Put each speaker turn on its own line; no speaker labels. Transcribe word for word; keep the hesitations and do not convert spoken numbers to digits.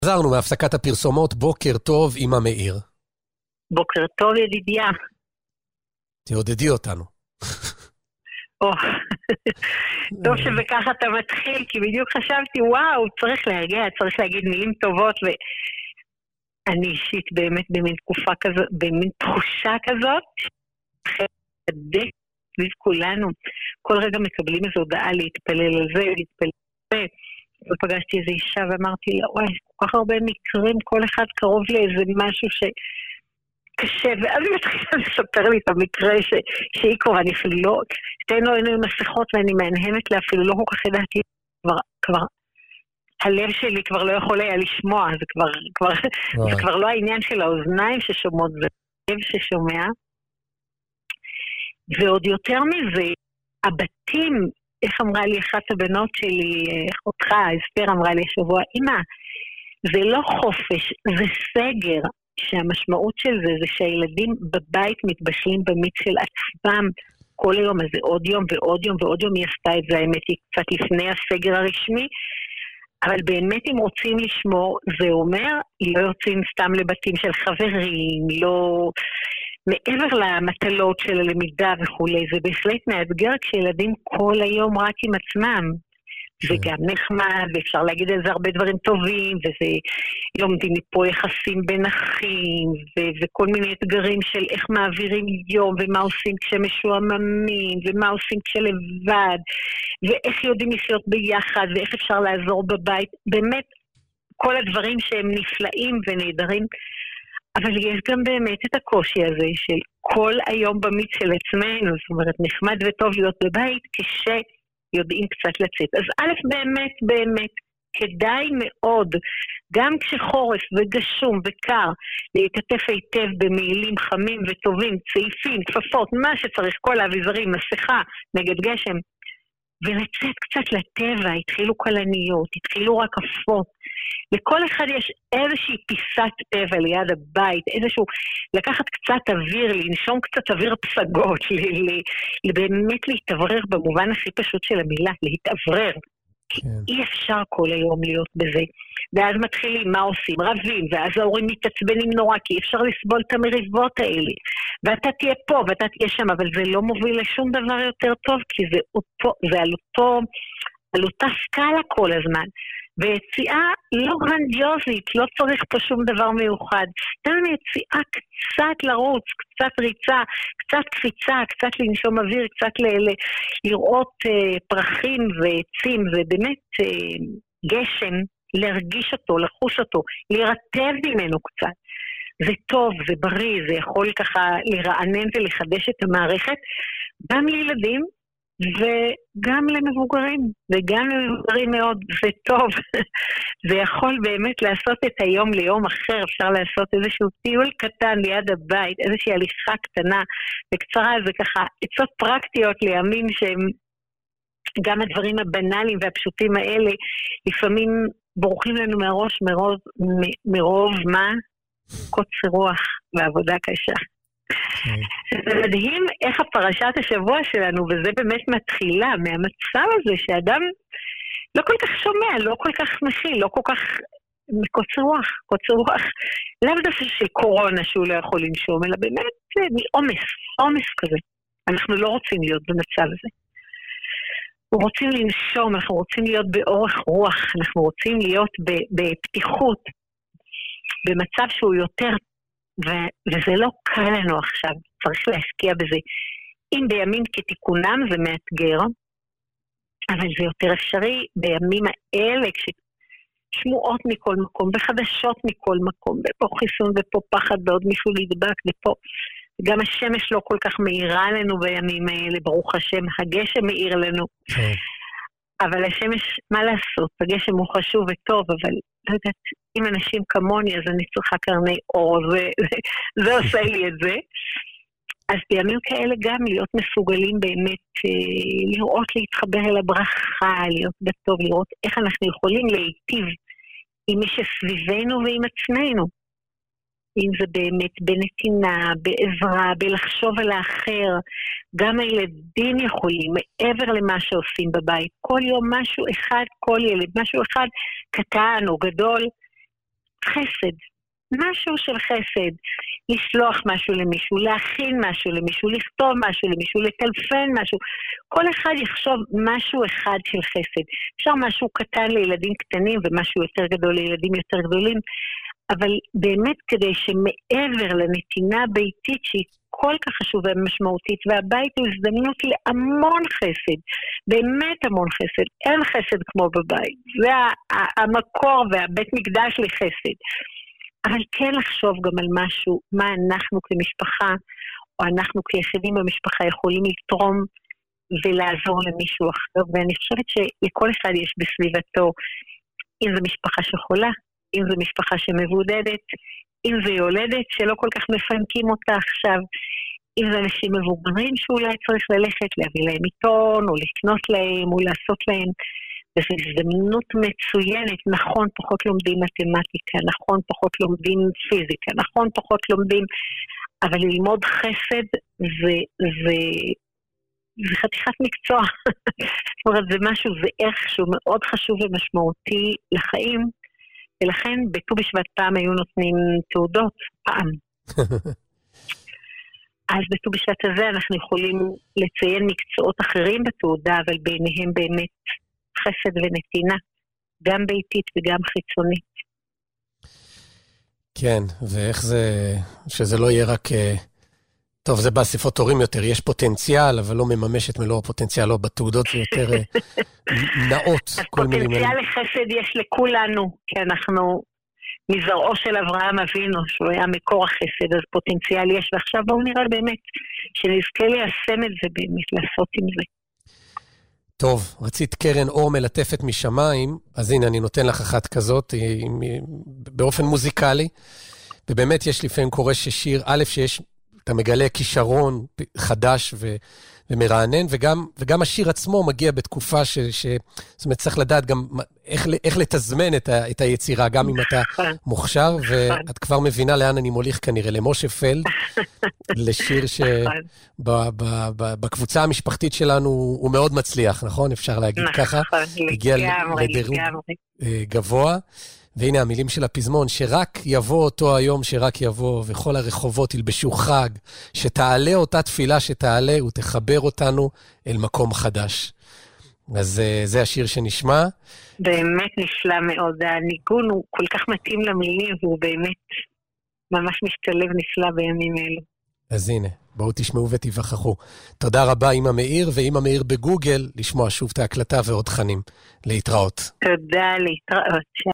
חזרנו מהפסקת הפרסומות, בוקר טוב אמא מאיר.
בוקר טוב ידידיה.
תעודדי אותנו.
טוב שבככה אתה מתחיל, כי בדיוק חשבתי, וואו, צריך להגיע, צריך להגיד מילים טובות, ואני אישית באמת במין תקופה כזאת, במין תחושה כזאת, חדק סביב כולנו, כל רגע מקבלים איזו הודעה להתפלל על זה, להתפלל על זה, ופגשתי איזו אישה ואמרתי לה, וואי, כל כך הרבה מקרים, כל אחד קרוב לאיזה משהו ש... קשה, ואז היא מתחילה לספר לי את המקרה ש... שהיא קורה, אני אפילו לא, שתינו היינו עם מסכות ואני מהנהנת לה, אפילו לא כל כך ידעתי, כבר, כבר, הלב שלי כבר לא יכול היה לשמוע, זה כבר, כבר, זה כבר לא העניין של האוזניים ששומעות, זה הלב ששומע, ועוד יותר מזה, הבתים, איך אמרה לי אחת הבנות שלי, אחותך, אסתר אמרה לי השבוע, אמא, זה לא חופש, זה סגר, שהמשמעות של זה זה שהילדים בבית מתבשלים במיץ של עצמם כל היום, אז זה עוד יום ועוד יום ועוד יום. היא עשתה את זה, האמת היא קצת לפני הסגר הרשמי, אבל באמת אם רוצים לשמור, זה אומר, לא יוצאים סתם לבתים של חברים, לא מעבר למטלות של הלמידה וכולי, זה בהחלט מאתגר כשילדים כל היום רק עם עצמם. זה גם נחמד, ואפשר להגיד על זה הרבה דברים טובים, וזה לומדים מפה יחסים בין אחים, ו- וכל מיני אתגרים של איך מעבירים יום, ומה עושים כשמשועממים, ומה עושים כשלבד, ואיך יודעים לחיות ביחד, ואיך אפשר לעזור בבית, באמת כל הדברים שהם נפלאים ונהדרים, אבל יש גם באמת את הקושי הזה של כל היום במיץ של עצמנו, זאת אומרת נחמד וטוב להיות בבית, כש... יודעים קצת לצאת. אז א', באמת, באמת, כדאי מאוד, גם כשחורף וגשום וקר, להתעטף היטב במעילים חמים וטובים, צעיפים, כפפות, מה שצריך, כל האביזרים, מסכה, נגד גשם, ולצאת קצת לטבע, התחילו כלניות, התחילו רקפות, לכל אחד יש איזושהי פיסת טבע ליד הבית, איזשהו, לקחת קצת אוויר, לנשום קצת אוויר פסגות, באמת להתאוורר במובן הכי פשוט של המילה, להתאוורר. כן. אי אפשר כל היום להיות בזה. ואז מתחילים, מה עושים? רבים, ואז ההורים מתעצבנים נורא, כי אי אפשר לסבול את המריבות האלה. ואתה תהיה פה, ואתה תהיה שם, אבל זה לא מוביל לשום דבר יותר טוב, כי זה, אותו, זה על, אותו, על אותה סקאלה כל הזמן. ויציאה לא גרנדיוזית, לא צריך פה שום דבר מיוחד. סתם יציאה קצת לרוץ, קצת ריצה, קצת קפיצה, קצת לנשום אוויר, קצת ל- ל- לראות uh, פרחים ועצים, ובאמת uh, גשם, להרגיש אותו, לחוש אותו, להירטב ממנו קצת. זה טוב, זה בריא, זה יכול ככה לרענן ולחדש את המערכת, גם לילדים, וגם למבוגרים, וגם למבוגרים מאוד, זה טוב. זה יכול באמת לעשות את היום ליום אחר, אפשר לעשות איזשהו טיול קטן ליד הבית, איזושהי הליכה קטנה וקצרה, זה ככה עצות פרקטיות לימים שהם גם הדברים הבנאליים והפשוטים האלה, לפעמים בורחים לנו מהראש מרוב, מ- מרוב מה? קוצר רוח ועבודה קשה. זה מדהים איך הפרשת השבוע שלנו, וזה באמת מתחילה מהמצב הזה שאדם לא כל כך שומע, לא כל כך מכיל, לא כל כך מקוצר רוח, קוצר רוח, לאו דווקא של קורונה שהוא לא יכול לנשום, אלא באמת מעומס, עומס כזה. אנחנו לא רוצים להיות במצב הזה. אנחנו רוצים לנשום, אנחנו רוצים להיות באורך רוח, אנחנו רוצים להיות בפתיחות, במצב שהוא יותר ו- וזה לא קל לנו עכשיו, צריך להשקיע בזה. אם בימים כתיקונם זה מאתגר, אבל זה יותר אפשרי בימים האלה, כששמועות מכל מקום, וחדשות מכל מקום, ופה חיסון ופה פחד, בעוד מישהו להידבק, ופה גם השמש לא כל כך מאירה לנו בימים האלה, ברוך השם, הגשם מאיר לנו. אבל השמש, מה לעשות? הגשם הוא חשוב וטוב, אבל לא יודעת, אם אנשים כמוני, אז אני צריכה קרני אור, זה, זה, זה עושה לי את זה. אז בימים כאלה גם להיות מסוגלים באמת, לראות להתחבר אל הברכה, להיות בטוב, לראות איך אנחנו יכולים להיטיב עם מי שסביבנו ועם עצמנו. אם זה באמת בנתינה, בעזרה, בלחשוב על האחר, גם הילדים יכולים, מעבר למה שעושים בבית, כל יום משהו אחד, כל ילד, משהו אחד קטן או גדול, חסד. משהו של חסד. לשלוח משהו למישהו, להכין משהו למישהו, לכתוב משהו למישהו, לטלפן משהו. כל אחד יחשוב משהו אחד של חסד. אפשר משהו קטן לילדים קטנים ומשהו יותר גדול לילדים יותר גדולים, אבל באמת כדי שמעבר לנתינה הביתית שהיא כל כך חשובה ומשמעותית, והבית הוא הזדמנות להמון חסד, באמת המון חסד, אין חסד כמו בבית, זה המקור והבית מקדש לחסד. אבל כן לחשוב גם על משהו, מה אנחנו כמשפחה, או אנחנו כיחידים במשפחה יכולים לתרום ולעזור למישהו אחר, ואני חושבת שלכל אחד יש בסביבתו, אם זו משפחה שחולה, אם זו משפחה שמבודדת, אם זו יולדת שלא כל כך מפנקים אותה עכשיו, אם זה אנשים מבוגרים שאולי צריך ללכת, להביא להם עיתון, או לקנות להם, או לעשות להם, וזו הזדמנות מצוינת, נכון, פחות לומדים מתמטיקה, נכון, פחות לומדים פיזיקה, נכון, פחות לומדים, אבל ללמוד חסד זה, זה, זה חתיכת מקצוע. זאת אומרת, זה משהו, זה ערך שהוא מאוד חשוב ומשמעותי לחיים, ולכן בט"ו בשבט פעם היו נותנים תעודות, פעם. אז בט"ו בשבט הזה אנחנו יכולים לציין מקצועות אחרים בתעודה, אבל ביניהם באמת חסד ונתינה, גם ביתית וגם חיצונית.
כן, ואיך זה, שזה לא יהיה רק, טוב, זה באספות הורים יותר, יש פוטנציאל, אבל לא מממש את מלוא הפוטנציאל, לא בתעודות זה יותר נאות.
אז פוטנציאל לחסד יש לכולנו, כי אנחנו מזרעו של אברהם אבינו, שהוא היה מקור החסד, אז פוטנציאל יש, ועכשיו בואו נראה באמת, שנזכה ליישם את זה באמת, לעשות עם זה.
טוב, רצית קרן אור מלטפת משמיים, אז הנה אני נותן לך אחת כזאת, באופן מוזיקלי, ובאמת יש לפעמים קורא ששיר, א' שיש, אתה מגלה כישרון חדש ו, ומרענן, וגם, וגם השיר עצמו מגיע בתקופה ש, ש זאת אומרת, צריך לדעת גם איך, איך לתזמן את, ה, את היצירה, גם אם אתה מוכשר, ואת כבר מבינה לאן אני מוליך כנראה, למשה פלד, לשיר שבקבוצה המשפחתית שלנו הוא מאוד מצליח, נכון? אפשר להגיד ככה. הגיע לדירוג גבוה. והנה המילים של הפזמון, שרק יבוא אותו היום, שרק יבוא, וכל הרחובות ילבשו חג, שתעלה אותה תפילה שתעלה, ותחבר אותנו אל מקום חדש. אז זה השיר שנשמע.
באמת נפלא מאוד, הניגון הוא כל כך מתאים למילים, והוא באמת ממש משתלב נפלא בימים אלו.
אז הנה, בואו תשמעו ותיווכחו. תודה רבה אמא מאיר, ואמא מאיר בגוגל, לשמוע שוב את ההקלטה ועוד תכנים. להתראות.
תודה, להתראות.